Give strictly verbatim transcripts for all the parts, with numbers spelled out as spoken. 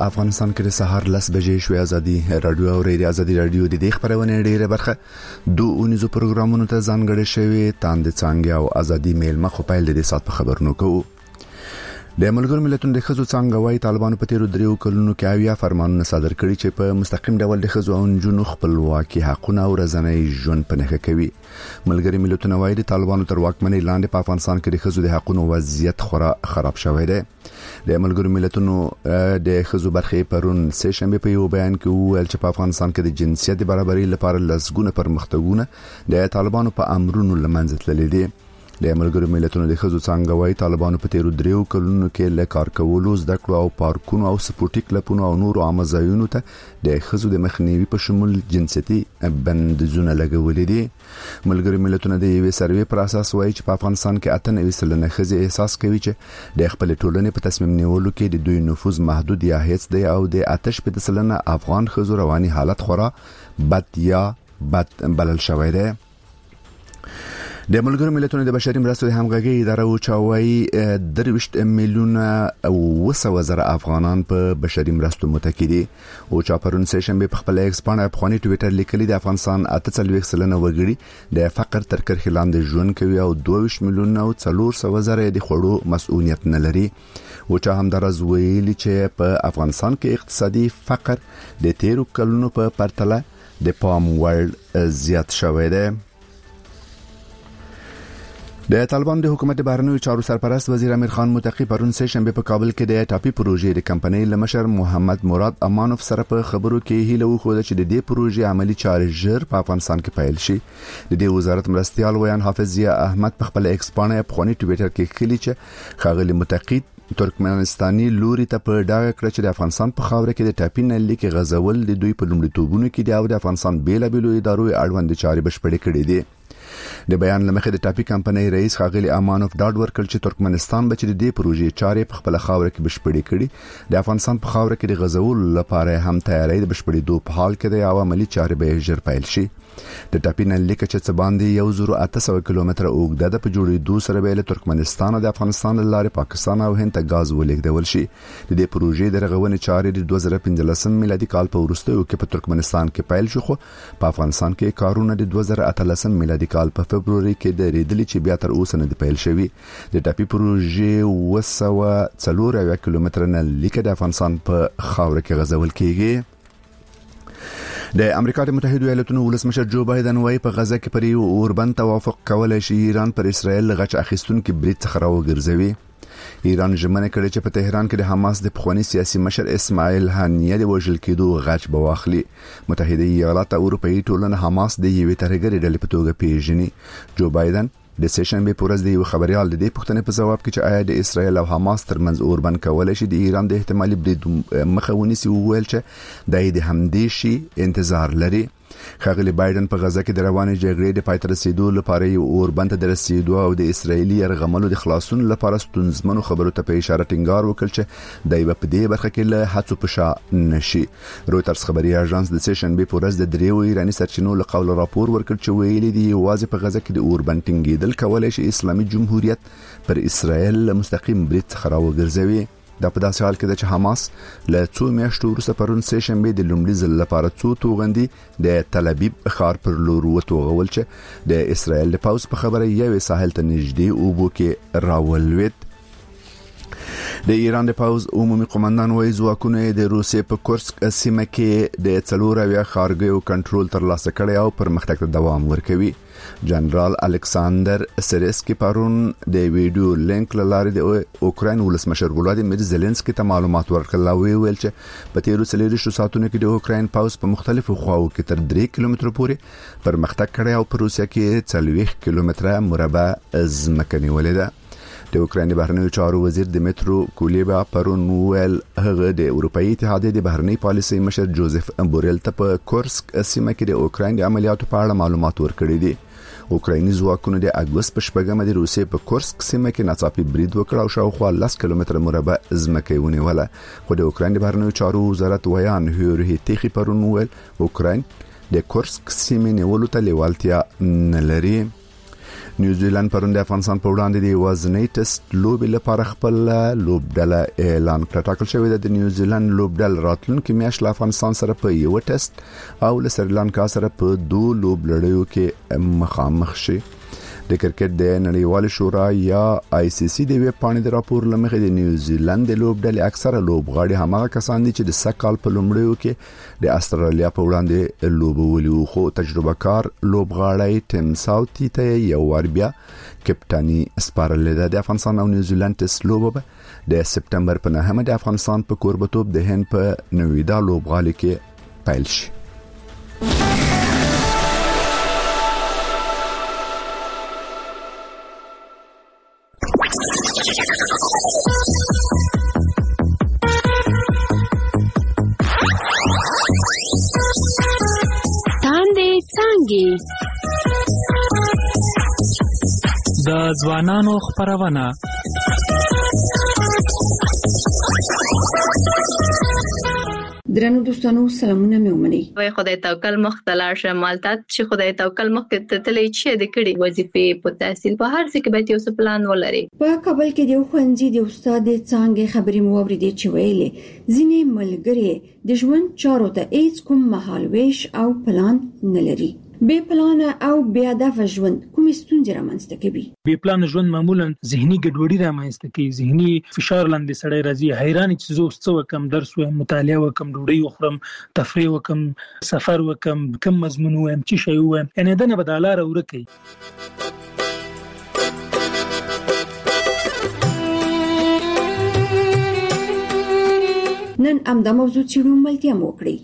افغانستان کې د سهار لس بجې شوې. ازادي رادیو او ریډیو ازادي رادیو د دې خبرونه ډیره برخه دوه اونیزو پروګرامونو ته ځانګړي شوی تاند څنګه او ازادي میل مخ په پیل د سات په خبرونو کوو. د ملګرو ملتونو د خزو څنګه وايي طالبانو په تیرو دریو کلونو کې اویا فرمانونه صادر کړي چې په مستقیم ډول د خزو او جنو خپلواکي حقونه او رضانې ژوند په نخښه کوي. ملګري ملتونه وايي د طالبانو تر واکمنۍ لاندې په افغانستان کې د خزو د حقونو وضعیت خورا خراب شوی دی. د ملګرو ملتونو د خزو برخې پرون سه شنبه په یو بیان کې ویل چې په افغانستان کې د جنسیت برابرۍ لپاره لسګونه پرمختګونه د طالبانو په امرونو لمنځه تللي دي. د ملګرو ملتونو د خزو څنګه وايي طالبانو په تیرو دریو کلونو کې له کار کولو زده کړو او پارکونو او سپورټي کلبونو او نورو عامه ځایونو ته د خزو د مخنیوي په شمول جنسيتي بندیزونه لګولې دي. ملګرو ملتونو د یوې سروې پر اساس وايي چې په افغانستان کې اته نوي سلنه خزي احساس کوي چې د خپل ټولنې په تصمیم نیولو کې د دوی نفوذ محدود یا هیڅ دی او د آتش په سلنه افغان خزو رواني حالت خورا بد یا بد بلل شوی دی. د ملګرو ملتونو د بشري مرستو د همغږي اداره او چاوي درويشت میلیونه او وسو زره افغانان په بشري مرستو متکی دي او چا پرون سه شنبه په خپل ایکس باندې افغاني ټوئیټر لیکلي د افغانستان اته څلوېښت سلنه وګړي د فقر تر کرښې لاندې ژوند کوي او دوه میلیونه او څلور سوه زره د خوړو مسؤلیت نه لري. او چا هم درز ویلي چې په افغانستان کې اقتصادي فقر د تیرو کلونو په پرتله د پام وړ زیات شوی دی. د طالبان د حکومت بهرنیو چارو سرپرست وزیر امیر خان متقی پرون سه شنبه په کابل کې د ټاپي پروژې د کمپنۍ لمشر محمد مراد امانوف سره په خبرو کې هیله وکړه چې د دې پروژې عملی چارې ژر په افغانستان کې پیل شي. د دې وزارت مرستيال ویان حافظ ضیا احمد په خپل ایکس باندې په خونی ټوئیټر کې کلی چې خاغلی متقی ترکمنستاني لوري ته په ډاګه کړ چې د افغانستان په خاوره کې د ټاپي نل کې غزول د دوی په لومړیتوبونو کې دی او د افغانستان بیل بیلو ادارو اړوند چارې بشپړې کړې دي. د بیان لمخې د ټاپي کمپنۍ رئیس خاغلی امانوف ډاډ ورکړ چې ترکمنستان به چې د دې پروژې چارې په خپل خاوره کې بشپړې کړي د افغانستان په خاوره کې د غزول لپاره هم تیاری د بشپړېدو په حال کې دی او عملی چارې به ژر پیل شي. د ټاپي نل لیک چې څه باندې یو زرو اته سوه کیلومتره اوږده د په جوړېدو سره به له ترکمنستان او د افغانستان لارې پاکستان او هند ته غاز ولېږدول شي. د دې پروژې د رغونې چارې د دوه زره پنځلسم میلادي کال په وروستیو کې په ترکمنستان کې پیل شو خو په افغانستان کې کارونه د دوه زره اتلسم میلادي کال په فبروري کې د ریډلې چې بیا تر اوسه نه دی پیل شوی. د ټاپي پروژې وسوه څلور اویا کیلومتره نه لیک د افغانستان په خاوره کې غزول کیږي. د امریکا د متحده ایالاتونو ولسمشر جو بایدن وايي په غزه کې پر یو اوربند توافق کولای شي ایران پر اسرائیل غچ اخیستونکو برید څخه راوګرځوي. ایران ژمنه کړې چې په تهران کې د حماس د پخوانی سیاسي مشر اسماعیل هانیه د وژل کېدو غچ بواخلي. متحده ایالات او اروپאי ټولنه حماس د یوې ترهګرې ډلې په توګه پیژني. جو بایدن د سیشن به پورز دی خبريال د دې پوښتنې په جواب کې چې آیا د اسرائیل او حماس ترمنځ اوربند کولای شي د ایران د احتمالي برید مخاوني سی وویل چې د همدې شي انتظار لري. خاغلی بایدن په غزه کې د روانې جګړې د پای ته رسیدو لپاره یو اوربند ته رسیدو او د اسرایلی يرغملو د خلاصون لپاره ستونزمنو خبرو ته په اشاره ټینګار وکړ چې دای په دې برخه کې له هڅو په شا نشي. رويټرز خبري اژانس د سیشن به پورز د دریو ایرانی سرچینو له قول راپور ورکړ چې ویلي دی واځي په غزه کې د اوربند ټینګېدل کولای شي اسلامي جمهوریت پر اسرائیل مستقیم برید څخه راوګرځوي. دا په داسې حال کې چې حماس له څو میاشتو وروسته پرون سه شنبه د لومړي ځل لپاره څو توغندي د تل ابیب ښار پر لور وتوغول چې د اسرائیل د پاوز په خبره یوې ساحل ته نږدې او بو کې راولوید. د ایران د پاوز عمومي قومندان وایي ځواکونه د روسیې په کورسک سیمه کې د څلور اویا ښارګیو کنټرول ترلاسه کړی او پرمختګ ته دوام ورکوي. جنرال الکساندر سریسکی پرون د ویډیو لینک لاره د اوکراین ولسمشر ولادیمیر زيلنسکي ته معلومات ورکړل او ویل چې په تیرو څلورو ساعتونو کې د اوکراین پاوز په مختلفو خواو کې تر درې کیلومترو پورې پرمختګ کړی او په روسیا کې څلوېښت کیلومتره مربع ځمکه نیولې ده. د اوکراین بهرنیو چارو وزیر دمیترو کولیبا پرون ویل هغه د اروپאי اتحادیې د بهرنی پالیسي مشر جوزف بوریل ته په کورسک سیمه کې د اوکراین د عملیاتو په اړه معلومات ورکړي دي. اوکرایني ځواکونو د اګوست په شپږمه د روسیې په کورسک سیمه کې ناڅاپي برید وکړ او شاوخوا لس کیلومتره مربع ځمکه ونیوله. خو د اوکراین د بهرنیو چارو وزارت ویان هیورهی تیخي پرون ویل اوکراین د کورسک سیمه نیولو ته لیوالتیا نه لري. نیوزیلند پرون د افغانستان په وړاندې د وزنی ټیسټ لوبې لپاره خپل لوبډله اعلان کړه. ټاکل شوې ده د نیوزیلند لوبډله راتلونکي میاشت له افغانستان سره په یو ټیسټ او له سریلانکا سره په دوه لوبلړیو کې مخامخ شي. د کرکټ د نړیوال شورا یا آی سی سی د ویب پاڼې د راپور لمخې د نیوزیلند د لوبډلې اکثره لوبغاړي هماغه کسان دي چې د سکهال په لومړیو کې د استرالیا په وړاندې لوبولي وو، خو تجربه کار لوبغاړی ټیم ساوثي ته یو ور بیا کپټاني سپارلې ده. د افغانستان او نیوزیلند ټیسټ لوبه د سپتمبر په نهمه د افغانستان په کوربتوب د هند په نویدا لوبغالي کې پیل شي. د ځوانانو خبرونه درنو دوستانو سلامونه مې ومني. وای خدای توکل مختلار شمالتات چې خدای توکل مخ ته تلې چې د کړي وظیفې په تحصیل په هر څه کې به یو پلان ولري. په کابل کې د خوندې د استاد څنګه خبرې مو اوریدې چې ویلې ځینې ملګری د ژوند چارو ته هیڅ کوم مهالويش او پلان نه لري. بې پلان او بې هدف ژوند کومې ستونزې رامنځته کوي؟ بې پلان ژوند معمولا ذهني ګډوډي رامنځته کوي، ذهني فشار لاندې سړی راځي، حیران چې زه اوس څه وکم، درس وایم، مطالعه وکم، ډوډۍ وخورم، تفریح وکم، سفر وکم، کوم مضمون وایم، څه شی وایم، یعنی دنه بدلاره ورکه. نن امدا موضوع چې ملتیا مو کړی.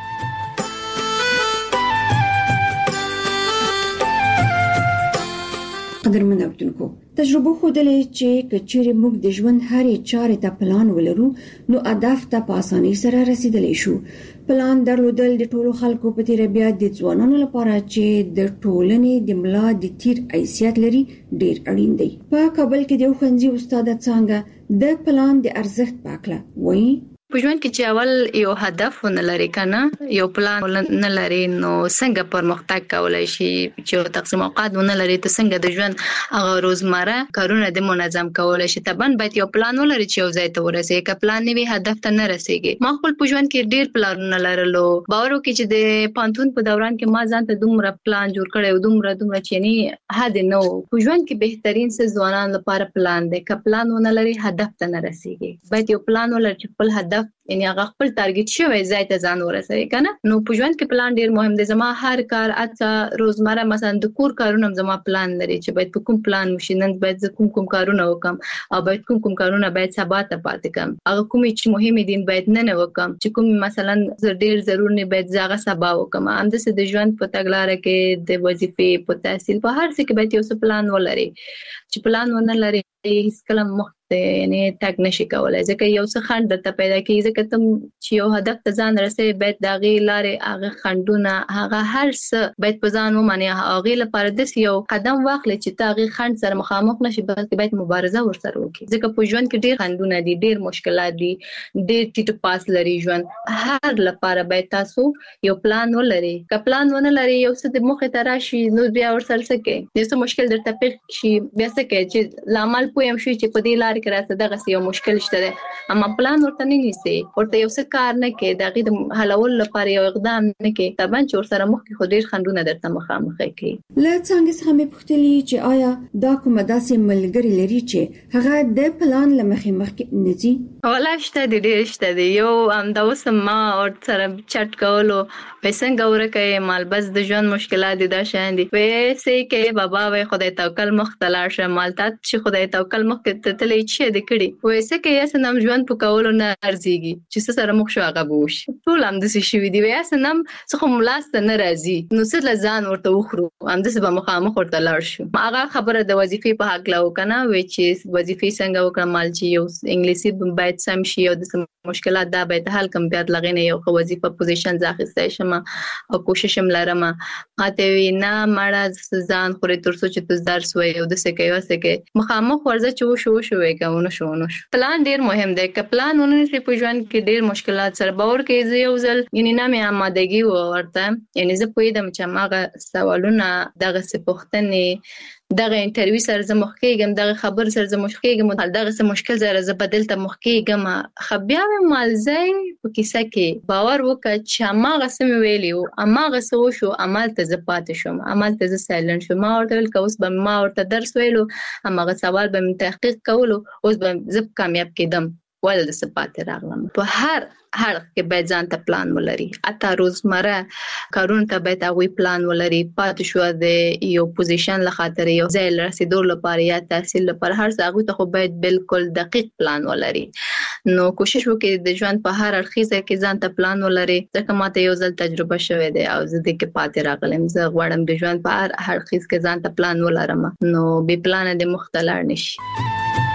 قدرمن اوریدونکو، تجربه ښودلې چې کچېرې موږ د ژوند هرې چارې ته پلان ولرو نو هدف ته په اسانۍ سره رسیدلی شو. پلان درلودل د ټولو خلکو په تیر بیا د ځوانانو لپاره چې د ټولنې د ملا د تیر حیثیت لري ډیر اړین دی. په کابل کې د خوندې استاد څنګه د پلان د ارزښت پاکله وایي. په ژوند کې چې اول یو هدف نه لري کنه، یو پلان نه لري، نو څنګه پرمختګ کولای شي؟ چې تقسیم اوقات نه لري ته څنګه د ژوند هغه روزمره کارونه د منظم کولای شي؟ طبعا باید یو پلان ولري چې یو ځای ته ورسېږي. که پلان نه وي هدف ته نه رسېږي. ما خپل په ژوند کې ډیر پلانونه لرلو. باور وکړئ چې د پانتون په دوران کې ما ځان ته دومره پلان جوړ کړی، دومره دومره چې نه حد نه و. په ژوند کې بهترین څه ځوانان لپاره پلان دی. که پلان ونه لري هدف ته نه رسېږي. باید یو پلان ولري چې خپل هدف یعنی هغه خپل ټارګټ شوی ځای ته ځان ورسوي کنه. نو په ژوند کې پلان ډیر مهم دی. زما هر کار اته روزمره مثلا د کور کارونه زما پلان لري چې باید په کوم پلان وشي، نن باید کوم کوم کارونه وکم او باید کوم کوم کارونه باید سبا ته پاتې کم. هغه کومې چې مهمه دي باید نه نه وکم، چې کوم مثلا ډیر ضروري نه باید ځاګه سبا وکم. همداسې د ژوند په تګلارې کې د وظیفې په تحصیل په هر څه کې باید یو پلان ولري. چې پلان ونه لري هیڅ کله مخ یعنی تک نشي کولای، ځکه یو څه خند ته پیدا کیږي. ځکه تم چې یو هدف ته ځان رسې باید د غي لارې هغه خندونه هغه هر څه باید په ځان ومني. هغه لپاره د یو قدم واخلې چې ته هغه خند سره مخامخ نشي، بلکې باید مبارزه ورسره وکړي. ځکه په ژوند کې ډیر خندونه دي، ډیر مشکلات دي، ډیر ټیټ پاس لري ژوند. هر لپاره باید تاسو یو پلان ولري. که پلان ونه لري یو څه د مخه تراشي نو بیا ورسره څه کوي؟ د څه مشکل درته پیښ شي بیا څه کوي؟ چې لامل پویم شي چې په دې لار کې راځي دغه یو مشکل شته ده، اما پلان ورته نه نیسي، ورته یو څه کار نه کوي، دغه د حلول لپاره یو اقدام نه کوي. طبعا چې ورسره مخ کې خو ډیر خندونه درته مخامخ کوي. له څنګه څخه مې پوښتلې چې آیا دا کومه داسې ملګری لري چې هغه د پلان لمخې مخکې نه ځي؟ ولا شته دي، ډیر شته دي. یو ام دا اوس ما ورسره چټ کولو پیسنګ ورکه مال بس د ژوند مشکلات دي دا شان دي. وېسې کې بابا وای خدای توکل مختلار شه مالتات چې خدای توکل مخ کې تتلې چې د کړي وېسې کې یا سنم ژوند په کولو نه ارزيږي چې سره مخ شو هغه بوش ټول هم د څه شوی دی. یا سنم څه ملاسته نه راځي نو څه لزان ورته وخرو هم د څه به مخامخ ورته لاړ شو. هغه خبره د وظیفې په حق لا وکنه وې چې وظیفې څنګه وکړم مال چې یو انګلیسي باید سم شي او د مشکلات دا باید حل کم بیا لغینه یو وظیفه پوزیشن ځاخستای شم او کوشش هم لرم. اته وینا مړه ځان خوري تر څو چې تاسو درس وایو د څه کوي وسه کې مخامخ ورځ چې شو شو کوي نو شو نو پلان ډیر مهم دی. که پلان ونه شي په ژوند ژوند کې ډېر مشکلات سره باور کې زه یو ځل یعنی نه مې آمادګي ورته یعنی زه پوهیدم چې ماغه سوالونه دغه سپوښتنې دغه انټرویو سره زه مخ کېږم دغه خبر سره زه مخ کېږم دغه څه مشکل سره زه بدل ته مخ کېږم خو بیا مې مالځای په کیسه کې باور وکړ چې ماغه سم ویلی او ماغه څه وشو عمل ته زه پاتې شوم عمل ته زه سایلنت شوم ما ورته ویل که اوس به ما ورته درس ویلو هغه سوال به مې تحقیق کولو اوس به زه کامیاب کېدم ولې داسې پاتې راغلم په هر هر کې باید ځان ته پلان ولري حتی روزمره کارونو ته باید هغوی پلان ولري پاتې شوه د یو پوزیشن له خاطر یو ځای رسېدو لپاره یا تحصیل لپاره هر څه هغوی ته خو باید بالکل دقیق پلان ولري نو کوشش وکړئ د ژوند په هر اړخیزه کې ځان ته پلان ولري ځکه ماته یو ځل تجربه شوې ده او زه دې کې پاتې راغلم زه غواړم د ژوند په هر اړخیز کې ځان ته پلان ولرم نو بې پلانه د مخ ته لاړ نشي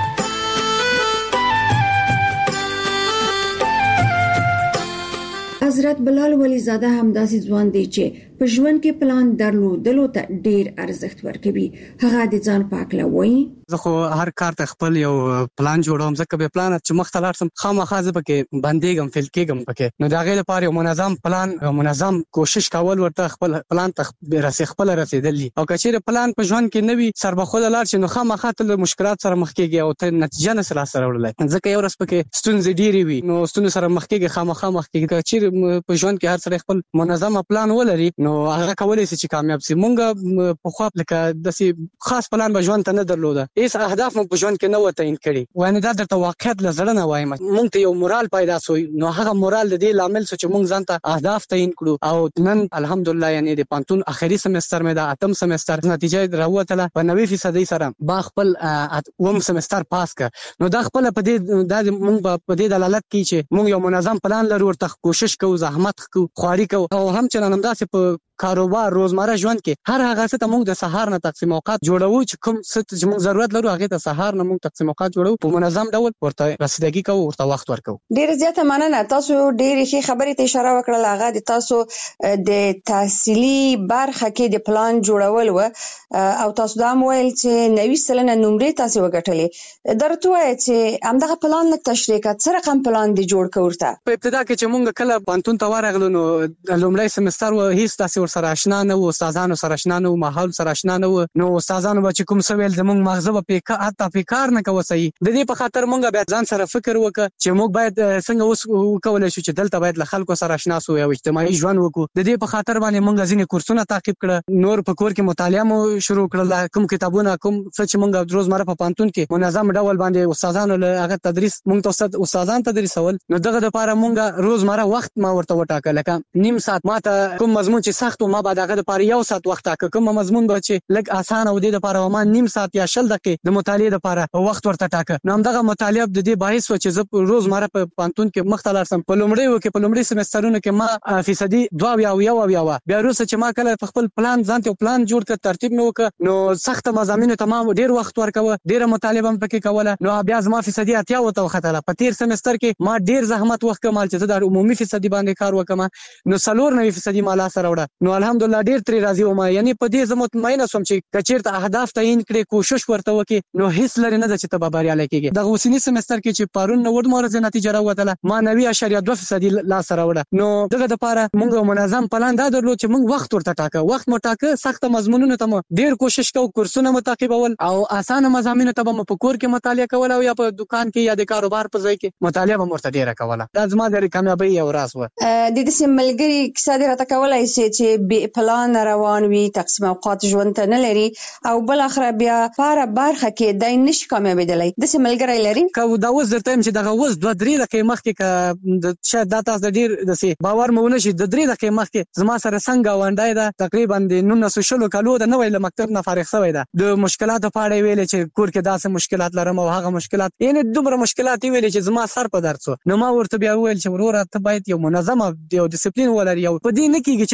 حضرت بلال ولی زاده همداسې ځوان دی چې په ژوند کې پلان درلودلو ته ډیر ارزښت ورکوي هغه د ځان پاکله وایي زه خو هر کار ته خپل یو پلان جوړوم ځکه به پلان چې مخ ته لاړ سم خامخا زه پکې باندېږم فیل کېږم پکې نو د هغې لپاره یو منظم پلان منظم کوشش کول ورته خپل پلان ته رسې خپله رسېدل دي او که چېرې پلان په ژوند کې نه وي سربخوده لاړ شي نو خامخا ته له مشکلات سره مخ کېږي او ته نتیجه نسې لاسته راوړلی ځکه یو ورځ پکې ستونزې ډېرې وي نو ستونزو سره مخ کېږي خامخا مخ کېږي که چېرې په ژوند کې هر سړی خپل منظمه پلان ولري نو هغه کولی شي چې کامیاب شي مونږ پخوا لکه داسې خاص پلان به ژوند ته نه درلوده هېڅ اهداف مونږ په ژوند کې نه وه تعین کړي ویانې دا درته واقعیت له زړه نه وایم مونږ ته یو مورال پیدا سو نو هغه مورال د دې لامل سو چې مونږ ځان ته اهداف تعین کړو او نن الحمدلله یعنې د پانتون اخري سمستر مې د اتم سمستر نتیجه راووتله په نوي فیصدۍ سره با خپل اووم سمستر پاس کړ نو دا خپله په دې دا مونږ په دې دلالت کوي چې مونږ یو منظم پلان لرو ورته کوشش کوو زحمت کوو خواري کوو او هم چنان همداسې په کاروبار روزمره ژوند کې هر هغه څه ته موږ د سهار نه تقسیم اوقات جوړوو چې کوم څه چې موږ ضرورت لرو هغې ته سهار نه موږ تقسیم اوقات جوړوو په منظم ډول ورته رسیدګي کوو ورته وخت ورکوو ډېره زیاته مننه تاسو ډېرې ښې خبرې ته اشاره وکړله هغه د تاسو د تحصیلي برخه کې د پلان جوړول و او تاسو دا هم ویل چې نوي سلنه نمرې تاسې وګټلې دا راته ووایه چې همدغه پلان لږ تشریح کړه څه رقم پلان دې جوړ کړه ورته په ابتدا کې چې موږ کله پوهنتون ته ورغلو نو لومړی سمستر و هېڅ داسې ورسره اشنا نه و استادانو سره اشنا نه و ماحول سره اشنا نه و نو استادانو به چې کوم څه ویل زموږ مغزه به پې حتی پې کار نه کوه صحیح د دې په خاطر موږ بیا ځان سره فکر وکړه چې موږ باید څنګه اوس وکولی شو چې دلته باید له خلکو سره اشنا سو یو اجتماعي ژوند وکړو د دې په خاطر باندې موږ ځینې کورسونه تعقیب کړه نور په کور کې مطالعه مو شروع کړله کوم کتابونه کوم څه چې موږ روزمره په پوهنتون کې منظم ډول باندې استادانو له هغه تدریس موږ ته استادان تدریسول نو دغه دپاره موږ روزمره وخت ما ورته وټاکه لکه نیم ساعت ما ته کوم مضمون چې سخت و ما به د هغه دپاره یو ساعت وخت ټاکه کوم مضمون به چې لږ اسانه و دې دپاره ما نیم ساعت یا شل دقیقې د مطالعې دپاره وخت ورته ټاکه نو همدغه مطالعه د دې باعث وه چې زه روزمره په پوهنتون کې مخ ته لاړ سم په لومړیو کې په لومړي سمسترونو کې ما فیصدي دوه اویا اویا اویا وه بیا وروسته چې ما کله په خپل پلان ځان ته یو پلان جوړ کړ ترتیب مې وکړه نو سخته مضامینو ته ما ډېر وخت ورکوه ډېره مطالعه به مې پکې کوله نو بیا زما فیصدي اتیا ته وختله په تېر سمستر کې ما ډېر زحمت وخت کړم چې زه د عمومي فیصدي باندې کار وکړم نو څلور نوي فیصدي ما لاسته راوړه نو الحمدلله ډېر ترې راضي وم یعنې په دې زه مطمئنه سوم چې که چېرته اهداف تعین کړې کوشش ورته وکړې نو هېڅ لرې نه ده چې ته به بریالی کېږې دغه اوسني سمستر کې چې پرون نوړ ورځې نتیجه راوتله ما نوي اشاریه دوه فیصدي لاسته راوړه نو دغه دپاره موږ یو منظم پلان دا درلود چې موږ وخت ورته ټاکه وخت مو ټاکه سخته مضمونونو ته مو ډېر کوشش کوو کورسونه مو تعقیبول او اسانه مضامینو ته به مو په کور کې مطالعه کوله او یا په دکان کې یا د کاروبار په ځای کې مطالعه به مو ورته ډېره کوله دا زما د کامیابۍ یو راز وه د داسې ملګري کیسه دې راته کولی سې چې بې پلانه روان وي تقسیم اوقات ژوند ته نه لري او بالاخره بیا په هره برخه کې دی نشي کامیابېدلی داسې ملګری لري که دا اوس درته یم چې دغه اوس دوه درې دقیقې مخکې که شاید دا تاسو د ډېر داسې باور مو ونه شي د درې دقیقې مخکې زما سره څنګ ګاونډی ده تقریبا د نولس سوه شلو کالو ده نوی له مکتب نه فارغ شوی ده د مشکلاتو په اړه یې ویلې چې کور کې داسې مشکلات لرم او هغه مشکلات یعنې دومره مشکلات یې ویلې چې زما سر په درد شو نو ما ورته بیا وویل چې وروره ته باید یو منظمه یو ډسپلین ولري او په دې نه کېږي چې ته د خپلې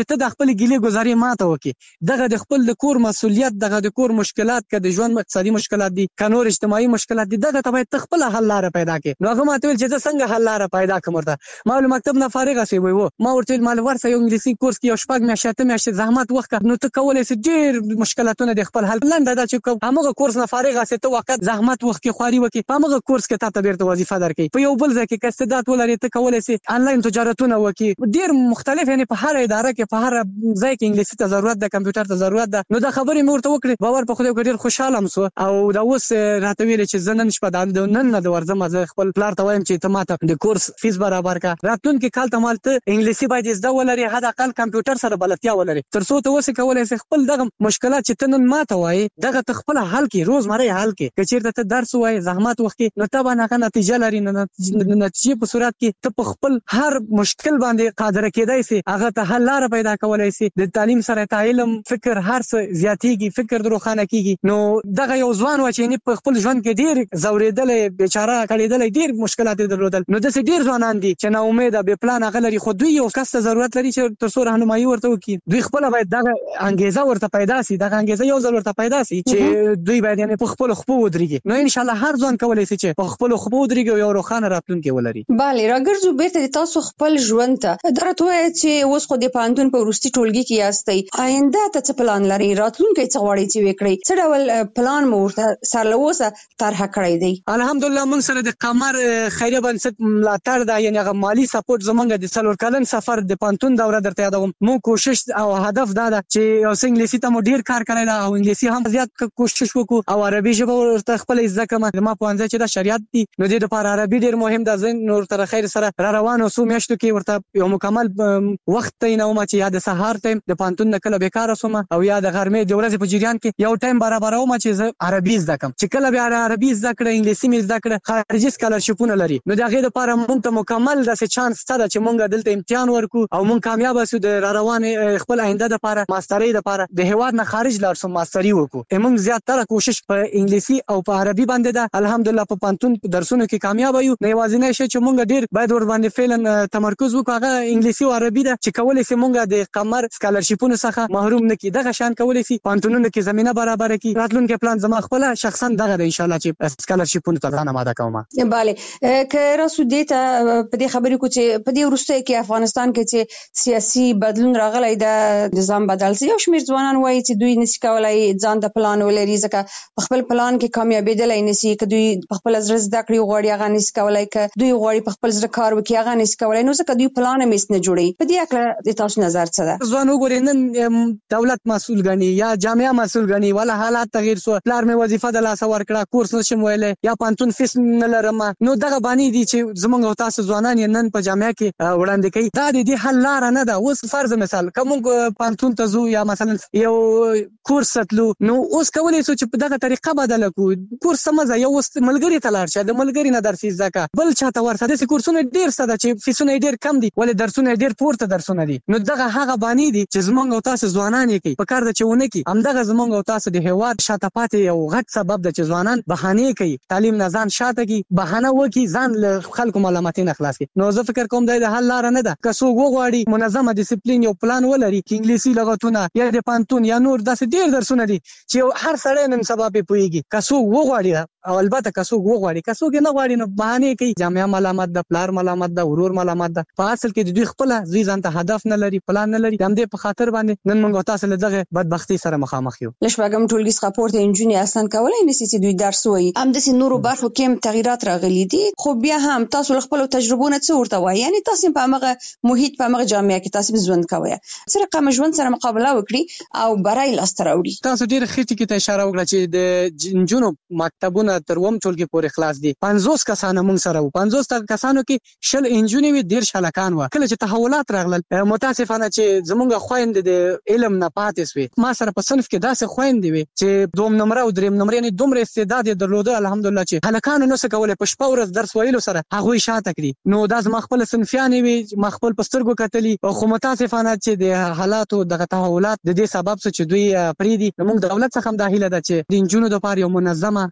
خپل ګیلې گزارې ماته وکړي دغه د خپل د کور مسولیت دغه د کور مشکلات که د ژوند اقتصادي مشکلات دي که نور اجتماعي مشکلات دي دغه ته باید ته خپل حل لاره پیدا کړې. نو هغه ماته ویل چې زه څنګه حل لاره پیدا کړم ورته. ما له مکتب نه فارغه شوی و ما ورته ویل مال ورسه یو انګلیسي کورس کې یو شپږ میاشتې اته میاشتې زحمت وکړه نو ته کولی شې ډېر مشکلاتونه د خپل حل لنډه ده چې همغه کورس نه فارغه شې ته وخت زحمت وکړې خواري وکړې په همغه کورس کې تا ته بیرته وظیفه درکړي. په یو بل ځای کې که استعداد ولرې ته کولی شې انلاین تجارتونه وکړي ډېر مختلف یعنې په هر اداره کې په هر ځای کې انګلیسي ته ضرورت ده کمپیوټر ته ضرورت ده. نو دا خبرې مې ورته وکړې باور په خدای وکړ ډېر خوشحاله م سو او دا اوس راته ویل چې زه نن شپه د نن نه د ورځم زه خپل پلار ته وایم چې ته ماته د کورس فیس برابر کړه راتلونکي کال ته مال ته انګلیسي باید زده ولرې حد اقل کمپیوټر سره بلدتیا ولرې تر څو ته اوس کولی شې خپل دغه مشکلات چې ته نن ماته وایې دغه ته خپله حل کړې روزمره یې حل کړې. که چېرته ته درس ووایې زحمت وکړې نو ته به هغه نتیجه لري. نو نتیجې په صورت کې ته په خپل هر مشکل باندې قادره کېدای شې هغه ته حل لاره پیدا کولی شې. د تعلیم سره ته علم فکر هر څه زیاتېږي فکر د روښانه کېږي. نو دغه یو ځوان و چې په خپل ژوند کې ډېر ځورېدلی بیچاره کړېدلی ډېر مشکلات یې درلودل. نو داسې ډېر ځوانان دي چې ناامیده بې پلان هغه لري خو دوی یو کس ته ضرورت لري چې تر څو رهنمایي ورته وکړي. دوی خپله باید دغه انګېزه ورته پیدا شي دغه انګېزه یو ځل ورته پیدا شي چې دوی باید یعنې په خپلو خپو ودرېږي. نو انشاءالله هر ځوان کولی شي چې په خپلو خپو ودرېږي او یو روښانه راتلونکی ولري. بله راګرځو بیرته د تاسو خپل ژوند ته دا راته ووایه چې اوس خو د پوهنتون په وروستي ټولګي کې یاستئ آینده ته څه پلان لرئ راتلونکی څه غواړئ چې وکړئ څه ډول پلان مو ورته سر له اوسه طرحه کړی دی؟ الحمدلله موږ سره د قمر خیریه بنسټ ملاتړ ده یعنې هغه مالي سپورټ زموږ د څلور کلن سفر د پوهنتون دوره درته یادوم. موږ کوشش او هدف دا ده چې یو څه انګلیسي ته مو ډېر کار کړی ده او انګلیسي هم زیات کوشش وکړو او عربي ژبه ورته خپله زده کړم. زما پوهنځی چې دا شریعت دي نو دې دپاره عربي ډېر مهم ده. زه نور تر خیر سره را روانو څو میاشتو کې ورته یو مکمل وخت تعینوم چې یا د سهار ټایم د پوهنتون نه کله بېکاره شوم او یا د غرمې د ورځې په جریان کې یو ټایم برابروم چې زه عربي زده کړم چې کله بیا عربي زده کړه انګلیسي مې زده کړه خارجي سکالرشیپونه لري. نو د هغې دپاره موږ ته مکمل داسې چانس شته ده چې موږ دلته امتحان ورکړو او موږ کامیابه شو د را روانې خپل آینده دپاره ماسترۍ دپاره د هېواد نه خارج لاړ شو ماستري وکړو. موږ زیاتره کوشش په انګلیسي او په عربي باندې ده. الحمدلله په پوهنتون په درسونو کې کامیابه یو. نو یوازینی شی چې موږ ډېر باید ور باندې فعلا تمرکز وکړو هغه انګلیسي او عربي ده چې کولی شي موږ د قمر سکالرشیپونو څخه محروم نه کړي. دغه شیان کولی شي پوهنتونونو کې زمینه برابره کړي. راتلونکی پلان زما خپله شخصا دغه ده انشاءالله چې سکالرشیپونو ته ځان آماده کوم. بله که راسو دې ته په دې خبرې کو چې په دې وروستیو کې افغانستان کې چې سیاسي بدلون راغلی د نظام بدل شي یو شمېر ځوانان وایي چې دوی نشي کولی ځان ته پلان ولري ځکه په خپل پلان کې کامیابېدلی نشي. که دوی په خپله زړه زده کړې وغواړي هغه نشي کولی که دوی غواړي په خپل زړه کار وکړي هغه نشي کولی نو ځکه دوی پلان هم هېڅ نه جوړوي. په دې هکله د تاسو نظر څه ده؟ ځوان وګورئ نن دولت مسؤل ګڼي یا جامعه مسؤل ګڼي ولا حالات تغییر شو پلار مې وظیفه د لاسه ورکړه کورس نشم ویلی یا پوهنتون فیس نه لرم. نو دغه بانې دي چې زموږ او تاسو ځوانان یې نن په جامعه کې وړاندې کوي. دا د دې حل لاره نه ده. اوس فرض مثال که موږ پوهنتون ته ځو یا مثلا یو کورس تلو نو اوس کولی شو چې په دغه طریقه بدله کړو. کورس ته مه ځه یو اوس ملګري ته لاړ شه د ملګري نه درس زده کړه بل چا ته ورشه. داسې کورسونه ډېر شته ده چې فیسونه یې ډېر کم دي ولې درسونه یې ډېر پورته درسونه دي. نو دغه هغه بانې دي چې زموږ او تاسو ځوانان یې کوي په کار ده چې ونه کړي. همدغه زموږ او تاسو د هېواد شاته پاتې یو غټ سبب ده چې ځوانان بهانې کوي تعلیم نه ځان شاته کړي بهانه وکړي ځان له خلکو ملامتۍ نه خلاص کړي. نو زه فکر کوم دا د حل لاره نه ده. که څوک وغواړي منظمه ډیسپلین یو پلان ولري چې انګلیسي لغتونه یا د پوهنتون یا نور داسې ډېر درسونه دي چې هر سړی نن سبا پرې پوهېږي. که څوک وغواړي او البته که څوک وغواړي که څوک یې نه غواړي نو بهانې کوي جامعه ملامت ده پلار ملامت ده ورور ملامت ده. په اصل کې د دوی خپله دوی ځان ته هدف نه لري پلان نه لري. د همدې په خاطر باندې نن موږ او تاسو له دغه بدبختۍ سره مخامخ یو. له شپږم ټولګي څخه پورته نجونې اصلا کولی نشي چې دوی درس ووایي. همداسې نورو برخو کې هم تغیرات راغلي دي خو بیا هم تاسو له خپلو تجربو نه څه ورته وایي یعنې تاسو په همغه محیط په همغه جامعه کې تاسو ژوند کوئ څه رقم ژوند سره مقابله وکړي او بری لاسته راوړي. تاسو ډېره ښه ټکي ته اشاره وکړه چې د نجونو مکتبونه تر اووم ټولګي پورې خلاص دي. پنځوس کسانه موږ سره وو. پنځوس کسانو کې شل انجونې وې دېرش هلکان وه. کله چې تحولات راغلل متاسفانه چې زموږ خویندې د علم نه پاتې سوې. ما سره په صنف کې داسې خویندې وې چې دوم نمره او درېیم نمرې یعنې دومره استعداد یې درلوده الحمدلله چې هلکانو نسه کولی په شپه ورځ درس ویلو سره هغوی شاته کړي. نو دا زما خپله صنفیانې وې ما خپل په سترګو کتلي خو متاسفانه چې د حالاتو دغه تحولات د دې سبب څه چې دوی پرېږدي. نو موږ دولت څخه هم دا هیله ده چې د نجونو دپاره یو منظمه ډیسپلین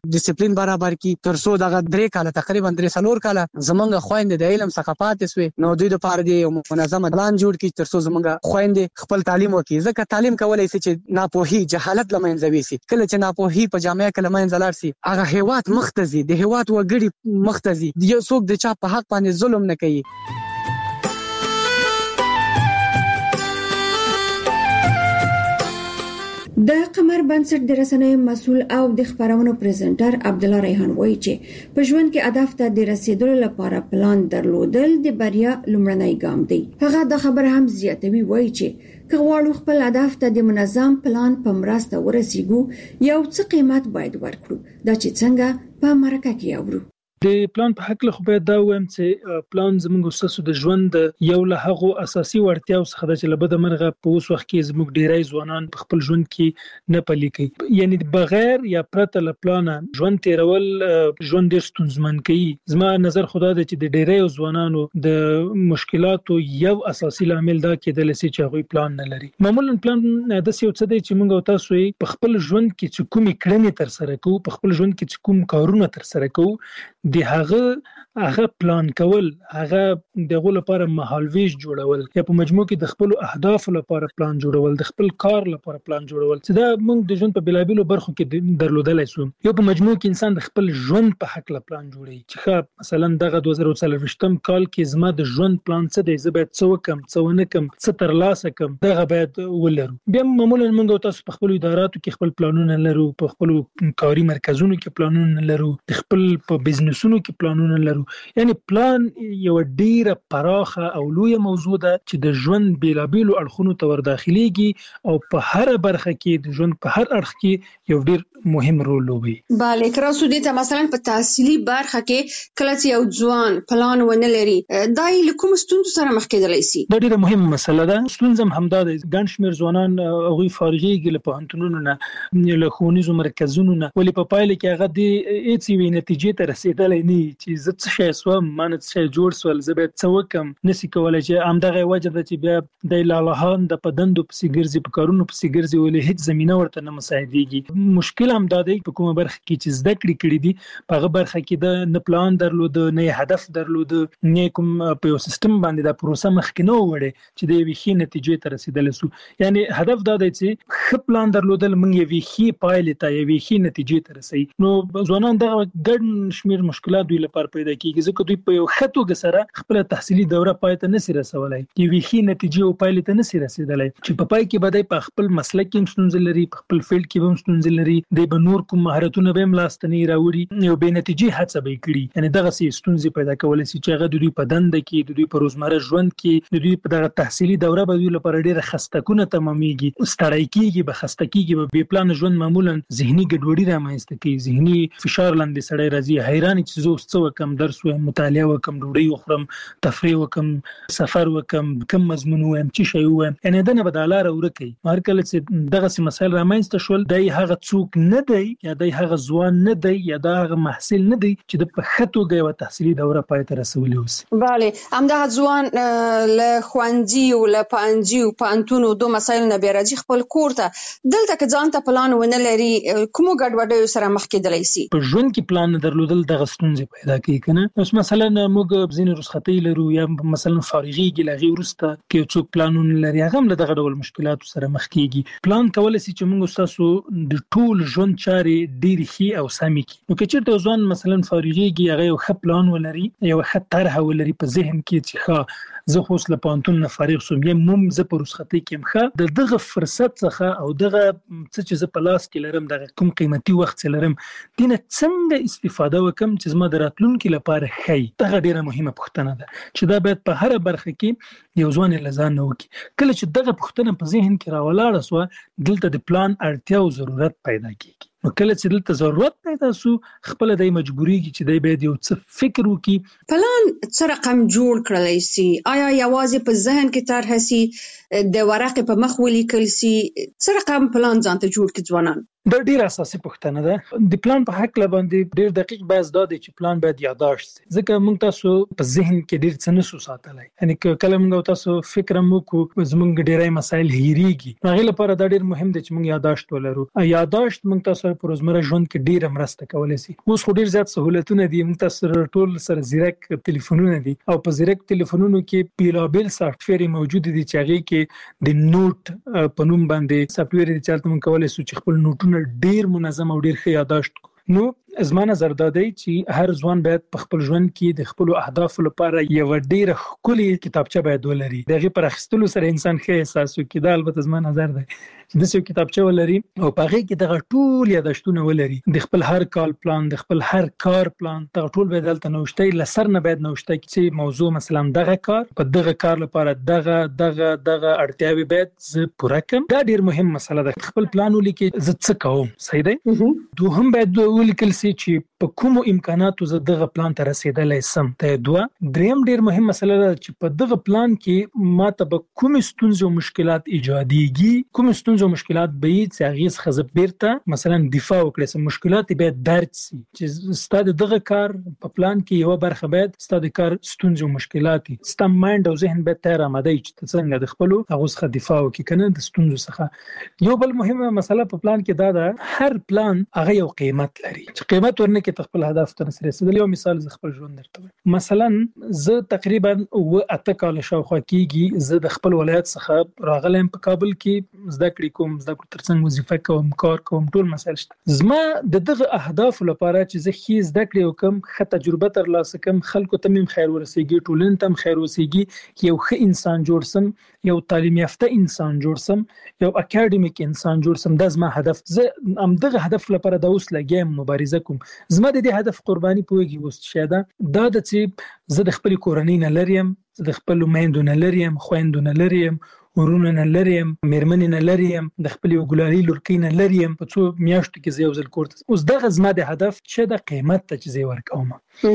تمرین برابر کی تر څو دغه درې کاله تقریبا درې څلور کاله زمونږ خويندې د علم څخه پاتې سوې نو دوی لپاره دی یو منظم پلان جوړ کړي تر څو زمونږ خويندې خپل تعلیم وکړي ځکه تعلیم کولای شي چې ناپوهي جهالت لمنځه ويسي کله چې ناپوهي په جامعه کې لمنځه لاړ شي هغه هیواد مختزي د هیواد وګړي مختزي یو څوک د چا په حق باندې ظلم نه کوي. د قمر بنسټ د رسنیو مسؤل او د خبرونو پریزنټر عبد الله ریحان وایي چې په ژوند کې هدف ته د رسیدلو لپاره پلان درلودل د بریا لومړنی ګام دی. هغه د خبر هم زیاتوي وایي چې که غواړو خپل هدف ته د منظم پلان په مرسته ورسیږو یو څه قیمت باید ورکړو دا چې څنګه په مرکه کې اورو. د پلان په حق له خو باید دا وایم چې پلان زموږ وساسو د ژوند یو له هغه اساسي وړتیاو څخه د چلبه د مرغه په اوس وخت کې زموږ ډیری ځوانان په خپل ژوند کې نه پلي کوي یعنی بغیر یا پرته له پلان ژوند تیرول ژوند ډیر ستونزمن کوي. زما نظر خدا د چې د ډیری ځوانانو د مشکلاتو یو اساسي عامل دا کېدل چې هغه پلان نه لري. معمولا پلان د څه څه دی چې موږ تاسو په خپل ژوند کې چې کومې کړنې تر سره کوو په خپل ژوند کې چې کوم کارونه تر سره کوو د هغه هغه پلان کول هغه دغه لپاره مهالويش جوړول یا په مجموع کې د خپل اهداف لپاره پلان جوړول د خپل کار لپاره پلان جوړول چې دا موږ د ژوند په بلابلو برخو کې درلودلای شو. یو په مجموع کې انسان د خپل ژوند په حق له پلان جوړي چې مثلا دغه دوه زره څلورويشتم کال کې زما د ژوند پلان څه دی زه باید څه وکم څه ونه کم څه ترلاسه کم دغه باید ولرو. بیا معمولا موږ تاسو په خپل اداراتو کې خپل پلانونه لرو په خپل کاري مرکزونو کې پلانونه لرو د خپل په بزنسونو کې پلانونه لرو. یعنی پلان یو ډیره پراخه او لوی موضوع ده چې د ژوند بیلابیلو اړخونو ته ور داخليږي او په هر برخه کې د ژوند په هر اړخ کې یو ډیر مهم رول لوبي. bale کراسو دي ته مثلا په تحصیلي برخه کې کله چې یو ځوان پلان ونه لري دای لکوم ستونزو سره مخ کېدلی شي. دا ډیره مهمه مسله ده. ستونزم همدا ده ګڼ شمېر ځوانان هغه فارغيږي له پوهنتونونو نه له ښوونیزو مرکزونو نه ولې په پایله کې هغه د هیڅ وی نتیجې ته رسیدلی نه چې زه څه شي سوم مانه څه جوړ سول زه به څه وکم نسی کولای چې همدغه وجه ده چې بیا د لالهان د پدندو په سیګرزي په کارونو په سیګرزي ولې هیڅ زمينه ورته نه مساعدېږي. مشکل هم دا دی په کومه برخه کې چې زده کړې کړې دي په هغه برخه کې د نه پلان درلود نه هدف درلود نه کوم په یو سیستم باندې د پروسه مخکې نه وړي چې د یوې ښې نتیجې ته رسیدل سو. یعنی هدف دا دی چې ښه پلان درلودل موږ یوې ښې پایلې ته یوې ښې نتیجې ته رسي. نو ځوانان دغه ګډ شمیر مشکلات دوی لپاره پیدا کیږي ځکه دوی په یو خطوګه سره خپل تحصیلي دوره پای ته نسی رسولای یوې ښې نتیجې او پایلې ته نسی رسیدلای چې په پای کې بدای په خپل مسلک کې ستونزې لري په خپل فیلډ کې هم ستونزې لري د بنور کوم مهارتونه به ملاستنی راوړي یو به نتیجې هڅه به کړي. یعنی دغه سي ستونزې پیدا کولای شي چې هغه د دوی په دنده کې د دوی په روزمره ژوند کې د دوی په دغه تحصیلي دوره به دوی لپاره ډیره خسته‌کونه تمامېږي ستړی کیږي به خسته کیږي به پلان ژوند معمولا ذهني ګډوډي رامنځته کوي ذهني فشار لاندې سړی راځي حیران چې زه څه وکم درس وایم مطالعه وکم ډوډۍ وخورم تفریح وکم سفر وکم کوم مضمون وایم چې شی وایم یعنی دنه بدالاره ورکی هر کله چې دغه سي مسایل رامنځته شول دای هغه څوک نه دی یا دای هغه ځوان نه دی یا دا هغه محصل نه دی چې د په خطو غو تحصیلي دوره پای ته رسولي اوس. bale همدا ځوان له خوانجي او له پانجي او پانتونو دوه مسایل نه بیرځي خپل کور ته دلته که ځان ته پلان ونه لري کوم ګډوډي سره مخ کېدلی شي. په ژوند کې پلان درلودل دغه ستونزې پیدا کوي کنه. اوس مثلا موږ ځین رخصتي لرو یا مثلا فارغيږي لغي ورسته کې څوک پلانونه لري هغه هم دغه ډول مشکلاتو سره مخ کیږي. پلان کول سي چې موږ تاسو د ټول ژوند چارې ډیر ښه او سمې کی نو که چیرته ځوان مثلا فارغيږي هغه یو ښه پلان ولري یو ښه طرح ولري په ذهن کې چې ښه زه خو سل پانتون نه فارغ سوم یم مم زه په رخصتي کې مخه د دغه فرصت څخه او دغه څه چې زه په لاس کې لرم دغه کوم قیمتي وخت لرم دینه څنګه استفاده وکم چې زما د راتلونکو لپاره ښه دغه ډیره مهمه پوښتنه ده چې دا باید په هر برخه کې یو ځوان لزان نه وکي. کله چې دغه پوښتنه په ذهن کې راولاړه سو دلته د پلان اړتیا او ضرورت پیدا کیږي. نو کله چې دلته ضرورت پیدا سو خپل د مجبوریږي چې دای باید یو څه فکر وکي. پلان څه رقم جوړ کړلی سي آیا یوازې په ذهن کې طرح سي د ورقې په مخ ولیکل سي څه رقم پلان ځان ته جوړ کړي ځوانان؟ دا ډیر اساسي پوښتنه ده. د پلان په حق لا باندې ډیر دقیق بحث دا دی چې پلان باید یاداشت شي، ځکه موږ تاسو په ذهن کې ډیر څه نسو ساتلای. یعنی کله موږ تاسو فکر مو کو زموږ ډیرای مسایل هېریږي، هغه لپاره دا ډیر مهم دی چې موږ یاداشت ولرو. یاداشت موږ تاسو په روزمره ژوند کې ډیر مرسته کولای شي. اوس خو ډیر زیات سہولتونه دي، موږ تاسو ټول سره زیرک ټلیفونونه دي او په زیرک ټلیفونونو کې بیلابل سافټویر موجود دي چې هغه کې د نوٹ په نوم باندې سافټویر دي چې تاسو کولای شئ چې خپل نوټونه ډیر منظم او ډیر ښه یاداشت کړئ. نو زما نظر دا دی چې هر ځوان باید په خپل ژوند کې د خپل اهداف لپاره یو ډیر ښکلي کتابچه باید ولري. دغه پر اخیستلو سره انسان ښه احساس کوي. دا البته زما نظر دی چې د څو کتابچه ولري او په هغه کې دغه ټول یاداشتونه ولري، د خپل هر کال پلان، د خپل هر کار پلان، دغه ټول باید دلته نوشته لسر نه باید نوشته چې موضوع مثلا دغه کار په دغه کار لپاره دغه دغه دغه اړتیاوي باید زه پوره کړم. دا ډیر مهم مسله ده. خپل پلان ولیکي زه څه کوم، صحیح دی. دوهم باید ولیکل سي چې په کومو امکاناتو زه دغه پلان ته رسیدلای سم. ته دوه دریم ډیر مهم مسله ده چې په دغه پلان کې ماته به کوم ستونزې او مشکلات ایجاديږي، کوم ستونزې او مشکلات به یې چې هغه څخه زه بیرته مثلا دفاع وکړم. سم مشکلات به درج سي چې ستاسو دغه کار په پلان کې یو برخه باید ستاسو کار ستونزې او مشکلات ستاسو مایند او ذهن به تیار آماده وي چې څنګه د خپل هغه څخه دفاع وکړي کنه د ستونزو څخه. یو بل مهمه مسله په پلان کې دا ده، هر پلان هغه یو قیمت لري چې قیمت ورنه کې خپل هدف ته رسیدل. یو مثال ز خپل ژوند درته وایم. مثلا زه تقریبا و اته کال شاوخوا کېږي زه د خپل ولایت څخه راغلم په کابل کې زده کړې کوم، زده کړې ترڅنګ وظیفه کوم، کار کوم، ټول مسایل شته. زما د دغه اهداف لپاره چې زه خې زده کړې وکم، ښه تجربه ترلاسه کم، خلکو ته مم خیر ورسیږي، ټولنې ته خیر ورسیږي، یو ښه انسان جوړ سم، یو تعلیم یافته انسان جوړ سم، یو اکیډمیک انسان جوړ سم. دا زما هدف. زه ام دغه هدف لپاره د اوس لګیم مبارزه کوم. زما د دې هدف قرباني پوهیږي اوس شاده دا د چې زه د خپل کورنۍ نه لرم، زه د خپل میندو نه لرم، خويندو نه لرم، ورونه نه لرم، میرمنې نه لرم، د خپل ګلالي لورکې نه لرم. په څو میاشتو کې زه یو ځل کوړت. اوس دغه زما د هدف چې د قیمت ته چې زه ورکوم.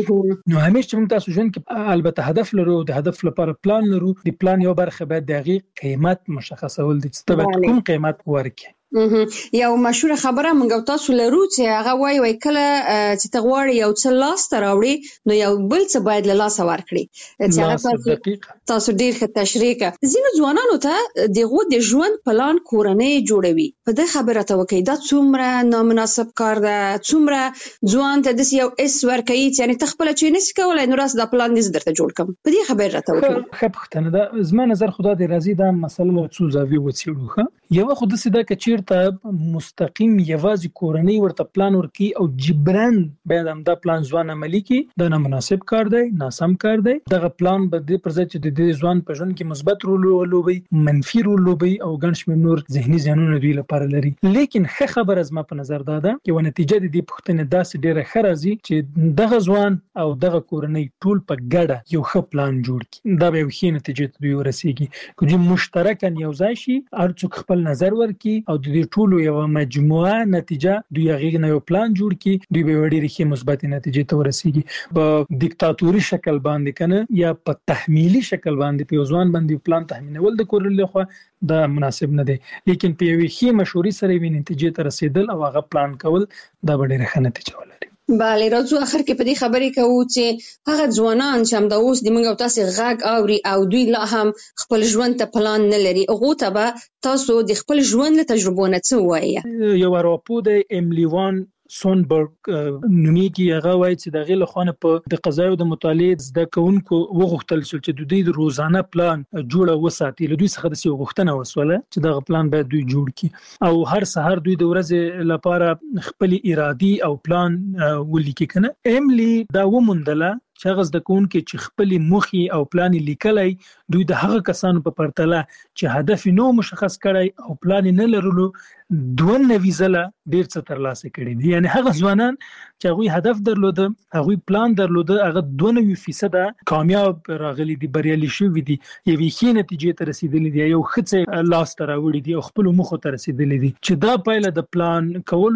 نو همیشه موږ تاسو ژوند کې البته هدف لرو، د هدف لپاره پلان لرو. د پلان یو برخه باید دغه قیمت مشخصول دي چې تبع کوم قیمت ورکړي. یو مشهور خبره مونږ تاسو لرو چې هغه وای وای کله چې تغواړي یو څه لاس ته راوړي نو یو بل څه باید له لاس ورکړي. چې هغه تاسو ډیر ښه تشریح کړه. ځینو ځوانانو ته دغه د ژوند پلان کورنۍ جوړوي. په دې خبره ته وکي دا څومره نامناسب کار ده، څومره ځوان ته د یو اس ورکوي چې نه تخپل چې نس کولای نو راس د پلان دې درته جوړ کم. په دې خبره راته وکي. خه پښتنه ده زما نظر خدا دې راضي ده. مسله له څو زاویې وڅېړو. یو خو د سیده کچیر ته مستقیم یوازې کورنۍ ورته پلان ورکی او جبران باید هم دا پلان ځوان عملی کی. دا نه مناسب کار دی، ناسم کار دی. دغه پلان به د پرځ چې د دې ځوان په ژوند کې مثبت رول ولوبي، منفي رول ولوبي او ګڼ شمېر نور ذهني زیانونه دوی لپاره لري. لیکن ښه خبره زما په نظر دا ده چې ونتیجه د دې پوښتنې داسې ډیره ښه راځي چې دغه ځوان او دغه کورنۍ ټول په ګډه یو ښه پلان جوړ کړي. دا به یو ښه نتیجه ته دوی ورسیږي. کوم مشترکاً یو ځای شي، هر څوک خپل نظر ورکړي او د دې ټولو یو مجموعه نتیجه دوی هغه نه یو پلان جوړ کی، دوی به ډېری ښه مثبت نتیجې ته ورسیږي. په دیکتاتوري شکل باندې کنه یا په تحمیلي شکل باندې په ځوان باندې پلان تحمیلول د کورل خو دا مناسب نه دی. لیکن په یوې ښه مشورې سره وی نتیجې ته رسیدل او هغه پلان کول دا ډېره ښه نتیجه ولري. بله راځو اخر کې په دې خبرې کوو چې هغه ځوانان چې هم د اوس د موږ او تاسو غږ اوري او دوی لا هم خپل ژوند ته پلان نه لري، هغه ته به تاسو د خپل ژوند له تجربو نه څه وایي؟ یو راپور د ایملی وان سونبرګ نومیږي. هغه وایي چې د غیله خانه په د قضایو د مطالعه زده کوونکو وغوښتل شو چې د دوی د روزانه پلان جوړه وساتي. له دوی څخه د سی وغوښتنه وسوله چې دغه پلان باید دوی جوړ کړي او هر سحر دوی د ورځې لپاره خپل ارادي او پلان ولیکي کنه. ایملی دا ومندله چې هغه د کون کې چې خپل مخي او پلان لیکلای دوی د هغه کسانو په پرتله چې هدف نو مشخص کړي او پلان نه لرلو دوه نویزله ډیر څه ترلاسه کړي دي. یعنی هغه ځوانان چې هغه هدف درلوده، هغه پلان درلوده، هغه دوه نوي فیصد کامیاب راغلي دي، بریالي شوي دي، یوې ښې نتیجې ته رسیدلي دي، یو ښه لاس ته راوړي دي او خپل مخ ته رسیدلي دي. چې دا پایله د پلان کولو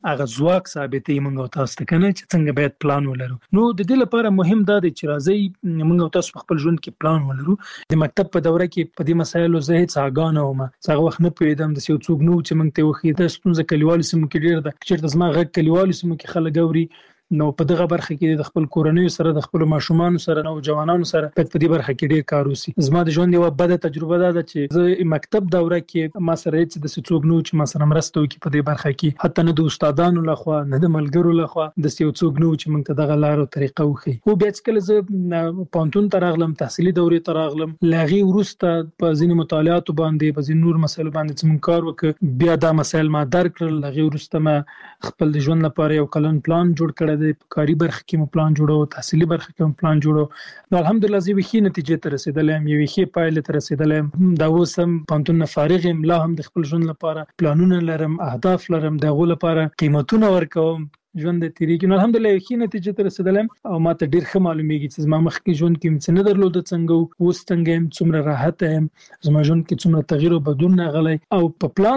هغه ځواک ثابتې موږ تاسو ته کنه چې څنګه باید پلان ولرو. نو د دې لپاره مهم دا دی چې راځي موږ تاسو په خپل ژوند کې پلان ولرو. د مکتب په دوره کې په دې مسایلو زه هیڅ اګانه وم، څنګه وخت نه پوهیدم د یو څوک نو چې موږ ته وخی د ستونزې کلیوالو سیمو کې ډیر ده چې زما غږ کلیوالو سیمو کې خلک اوري. نو په دغه برخه کې د خپل کورنۍ سره د خپل ماشومان سره او جوانانو سره په دې برخه کې ډیر کار وسی. زما د ژوند یو بده تجربه ده چې زه مکتب دوره کې ما سره هیڅ د څوک نو چې ما سره مرسته وکړي په دې برخه کې، حتی نه د استادانو لخوا نه د ملګرو لخوا د یو څوک نو چې موږ ته دغه لار او طریقه وخی. خو بیا چې کله زه پانتون ته راغلم، تحصیلي دورې ته راغلم، لاغي ورسته په ځینې مطالعات باندې په ځینې نور مسایلو باندې چې موږ کار وکړ، بیا دا مسایل ما درک کړل. لاغي ورسته ما خپل د ژوند لپاره یو کلن پلان جوړ کړی دی، په کاري برخه کې مو پلان جوړو، تحصیلي برخه کې مو پلان جوړو. نو الحمدلله زه ویخي نتیجې ته رسیدلم، یو ویخي پایله ته رسیدلم. دا اوسم پانتون نه فارغ یم، لا هم د خپل ژوند لپاره پلانونه لرم، اهداف لرم، دغه لپاره قیمتونه ورکوم ژوند د تیریږي. نو الحمدلله یو ښه نتیجه ته رسیدلم او ما ته ډیر ښه معلومیږي چې زما مخکې ژوند کې څه نه درلود، څنګه اوس څنګه يم، څومره راحت یم، زما ژوند کې څومره تغییر او بدلون راغلی او په پلان